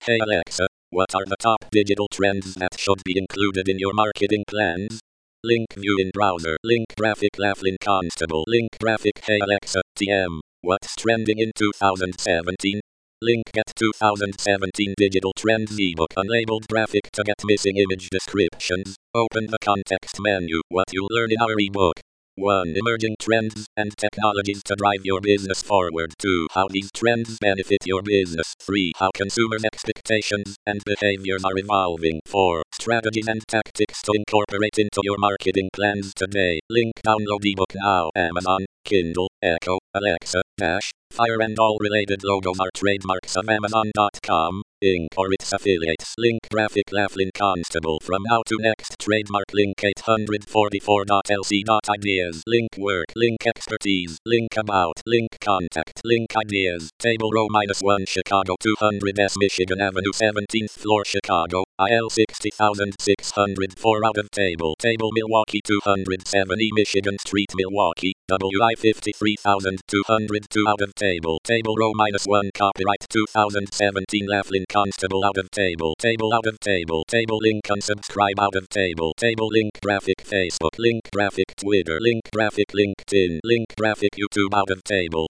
Hey Alexa, what are the top digital trends that should be included in your marketing plans? Link view in browser. Link graphic Laughlin Constable. Link graphic Hey Alexa, TM. What's trending in 2017? Link get 2017 digital trends ebook unlabeled graphic to get missing image descriptions. Open the context menu. What you learn in our ebook. 1. Emerging trends and technologies to drive your business forward. 2. How these trends benefit your business. 3. How consumers' expectations and behaviors are evolving. 4. Strategies and tactics to incorporate into your marketing plans today. Link download ebook now. Amazon, Kindle, Echo, Alexa, Dash, Fire and all related logos are trademarks of Amazon.com, Inc. or its affiliates. Link graphic Laughlin Constable. From now to next trademark. Link 844.lc.ideas. Link work. Link expertise. Link about. Link contact. Link ideas. Table row -1 Chicago 200 Michigan Avenue 17th floor Chicago, IL 60604 out of table. Table Milwaukee 207 E Michigan Street Milwaukee, WI 53202 out of table. Table row -1 copyright 2017 Laughlin Constable out of table. Table out of table. Table link unsubscribe out of table. Table link graphic Facebook. Link graphic Twitter. Link graphic LinkedIn. Link graphic YouTube out of table.